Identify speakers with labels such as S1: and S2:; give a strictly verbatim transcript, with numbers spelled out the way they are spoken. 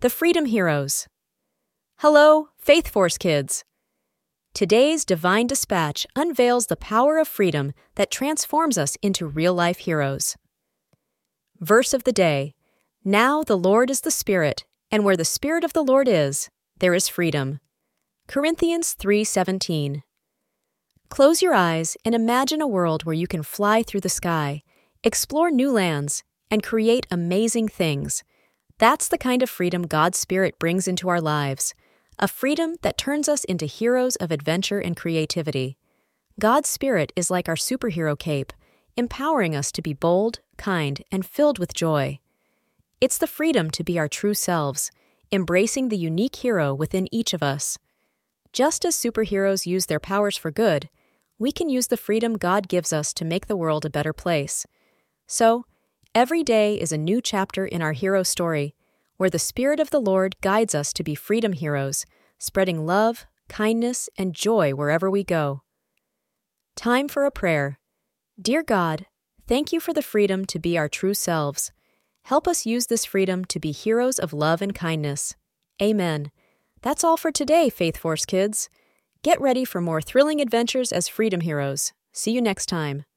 S1: The Freedom Heroes. Hello, Faith Force kids! Today's Divine Dispatch unveils the power of freedom that transforms us into real-life heroes. Verse of the day. Now the Lord is the Spirit, and where the Spirit of the Lord is, there is freedom. Corinthians three seventeen. Close your eyes and imagine a world where you can fly through the sky, explore new lands, and create amazing things. That's the kind of freedom God's Spirit brings into our lives, a freedom that turns us into heroes of adventure and creativity. God's Spirit is like our superhero cape, empowering us to be bold, kind, and filled with joy. It's the freedom to be our true selves, embracing the unique hero within each of us. Just as superheroes use their powers for good, we can use the freedom God gives us to make the world a better place. So, every day is a new chapter in our hero story, where the Spirit of the Lord guides us to be freedom heroes, spreading love, kindness, and joy wherever we go. Time for a prayer. Dear God, thank you for the freedom to be our true selves. Help us use this freedom to be heroes of love and kindness. Amen. That's all for today, Faith Force kids. Get ready for more thrilling adventures as freedom heroes. See you next time.